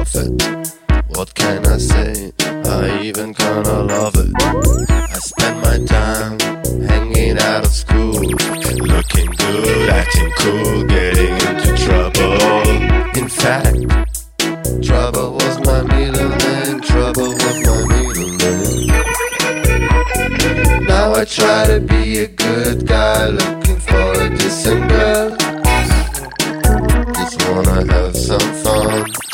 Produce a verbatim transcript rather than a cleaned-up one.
comfort. What can I say? I even kinda love it. I spend my time hanging out of school, looking good, acting cool, getting into trouble. In fact, trouble was my middle name. Trouble was my middle name. Now I try to be a good guy, looking for a decent girl. Just wanna have some fun.